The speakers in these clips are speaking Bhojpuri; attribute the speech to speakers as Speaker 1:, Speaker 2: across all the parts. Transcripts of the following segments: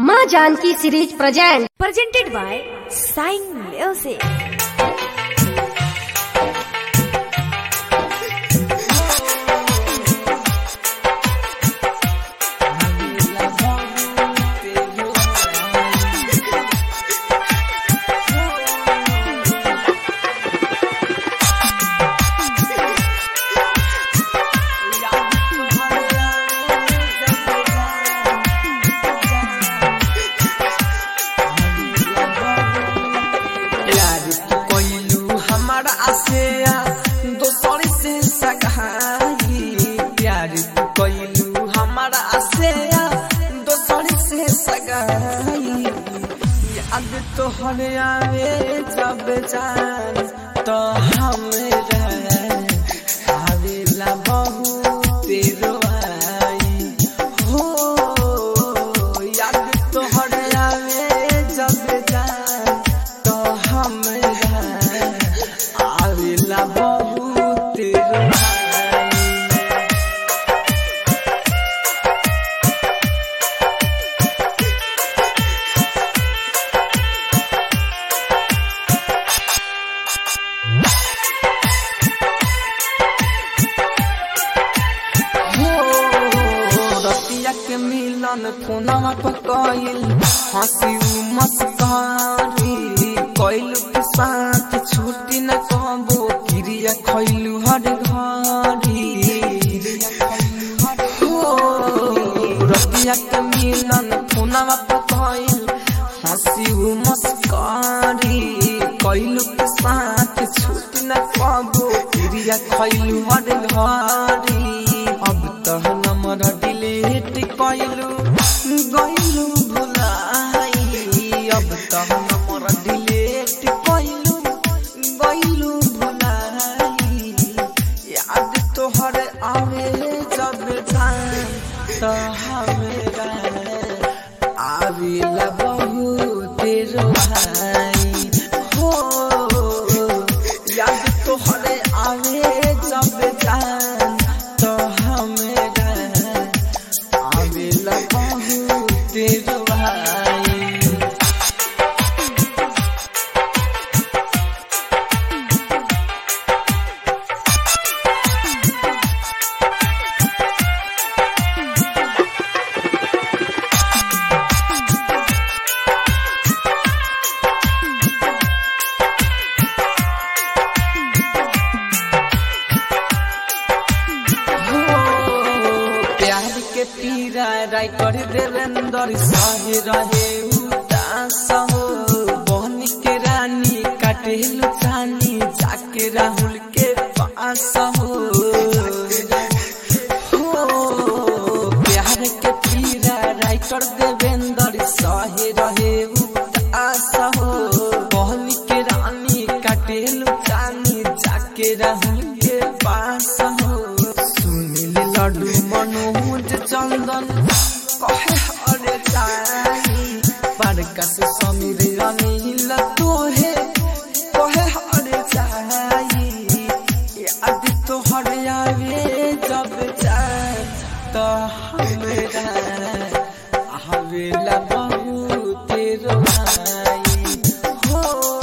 Speaker 1: माँ Janaki series
Speaker 2: presented by Sign Music.
Speaker 3: अब तो हरे आवे जब जान तो हमरा आवेला बहुत रोआई हो याद तो हरे आवे जब जान तो हमरा आवेला बहुत रोआई। के मिलन फोनवा पर कइल हंसी मस्करी कइल के साथ छुट्टी न कहबो क्रिया खइलू हर घड़ी रतिया के मिलन फोनवा पर कइल हंसी मस्करी कइल के साथ छुट्टी न कहबो क्रिया खइलू हर घड़ी। अब तो नंबर डिलीट कइलू गइलू भुलाई अब तो नंबर डिलीट कइलू गइलू भुलाई याद तोहर आवे जब जान तो हमरा आवेला बहुत रोहाई हो याद तोहर आवे जब जान तो हमरा आवेला बहुत रोहाई। के पीरा राइटर देवेंद्र सहे रहे उदास हो बहन के रानी काटेलु चानी जाके राहुल के पास हो प्यार के पीरा राइटर देवेंद्र सहे रहे उदास हो बहन के रानी काटेलु चानी जाके राहुल के पास हो। सुनील लड्डू मनोज चंदन कहे हरे चाही प्रकाश समीर अनिल तोहे कहे हरे चाही याद तोहर आवे जब जान तो हमरा आवेला बहुत रोहाई हो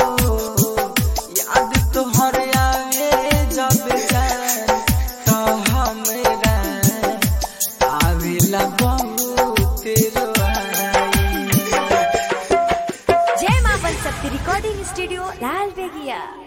Speaker 3: याद तोहर आवे जब जान तो हमरा आवेला बहुत रोहाई।
Speaker 2: जय मां बन सकती रिकॉर्डिंग स्टूडियो लाल बेगिया।